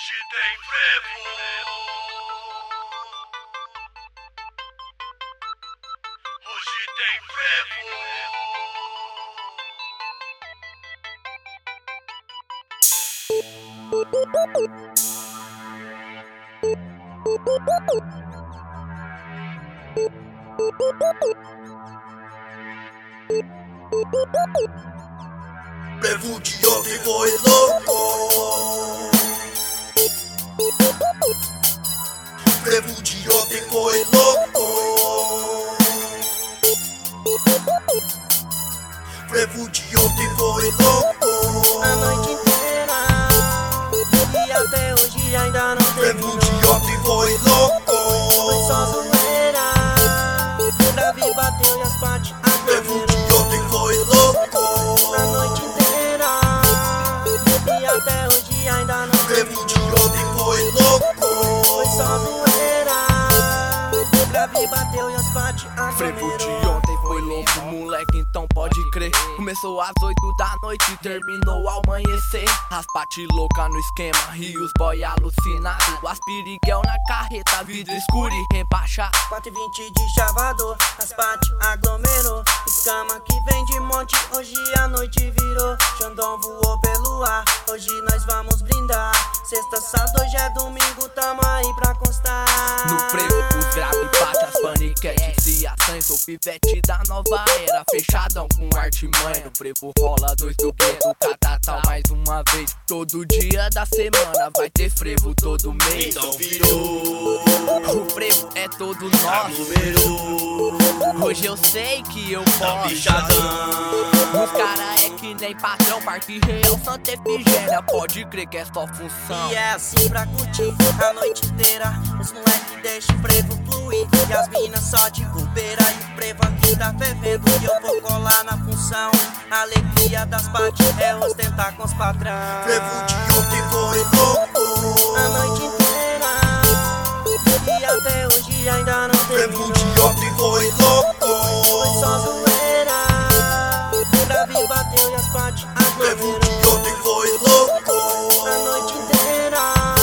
Hoje tem frevo. Hoje tem Frevo de ontem foi louco. Frevo de ontem foi louco. Frevo de ontem foi louco. A noite inteira e até hoje ainda não Frevo terminou. de ontem foi louco. Foi só zoeira, o grave bateu e as partes Frevo de aglomerou. ontem foi louco. A noite inteira e até hoje ainda não Frevo de terminou. ontem foi louco. Foi só zoeira, o grave bateu e as partes Frevo de aglomerou. ontem foi louco, moleque, então pode crer. Começou às 8 da noite e terminou ao amanhecer. As pati louca no esquema e os boy alucinado. As piriguel na carreta, vidro escuro e rebaixado. 4h20 de chavador, as partes aglomerou. Escama que vem de monte, hoje a noite virou. Xandão voou pelo ar, hoje nós vamos brindar. Sexta, sábado, hoje é domingo, tamo aí pra constar. No frevo, os grave bate as paniquetes e ações. Sou pivete da nova era, fechadão com artimanha. No frevo rola dois do gueto, cada tal mais uma vez. Todo dia da semana vai ter frevo todo mês. Então virou, O frevo é todo nosso. aglomerou. Hoje eu sei que eu Tá posso. bichadão. Os cara é que nem patrão, Parque Real, Santa Efigênia. Pode crer que é só função. E é assim pra curtir a noite inteira. Os moleque deixa o frevo fluir e as minas só de bobeira. E o frevo aqui tá fervendo e eu vou colar na função. A alegria das partes é ostentar com os patrão. Frevo de ontem foi louco. A noite inteira e até hoje ainda não Frevo terminou. de ontem foi louco. Foi só zoeira, o grave bateu e as partes Frevo aglomerou. de ontem foi louco. A noite inteira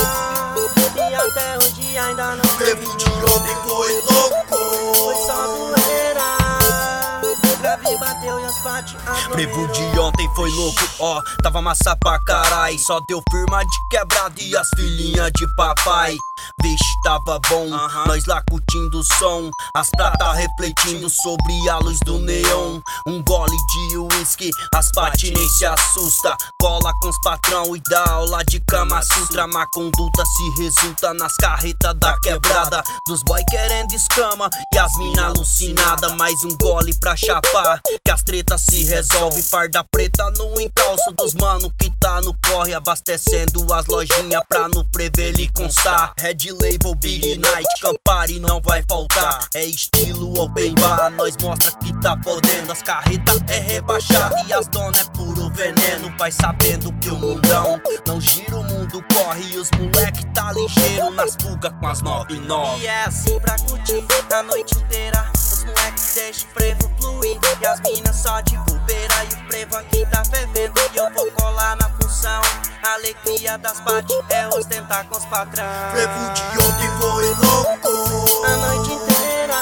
e até hoje ainda não Frevo de terminou. ontem foi louco. Foi só zoeira, o grave bateu e as partes Frevo aglomerou. de ontem foi louco, ó, tava massa pra carai. Só deu firma de quebrada e as filhinhas de papai. Vixe, tava bom, nós lá curtindo o som. As pratas refletindo sobre a luz do neon. Um gole de uísque, as pati nem se assusta. Cola com os patrão e dá aula de Kama Sutra. Má conduta se resulta nas carretas da quebrada. Dos boy querendo escama e as mina alucinada. Mais um gole pra chapar, que as tretas se resolve. Farda preta no encalço dos mano que tá no corre. Abastecendo as lojinhas pra no prever constar. Red Label, Big Night, Campari não vai faltar. É estilo open bar, nós mostra que tá podendo. As carretas é rebaixada e as donas é puro veneno. Vai sabendo que o mundão não gira, o mundo corre. E os moleque tá ligeiro nas fugas com as 99. E é assim pra curtir a noite inteira. Os moleques deixam o frevo fluir e as minas só de bobeira. E o frevo aqui tá fervendo e eu vou colar na função. A alegria das partes é ostentar com os patrão. Frevo de ontem foi louco. A noite inteira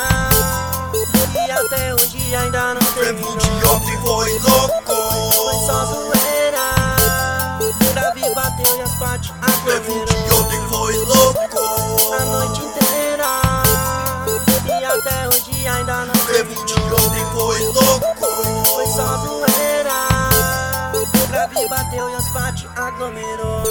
e até hoje ainda não Frevo terminou. de ontem foi louco. Foi só zoeira, o grave bateu e as partes Frevo de aglomerou. ontem foi louco. A noite inteira e até hoje ainda não Frevo de terminou. ontem foi louco. Foi só zoeira, o grave bateu e as partes aglomerou.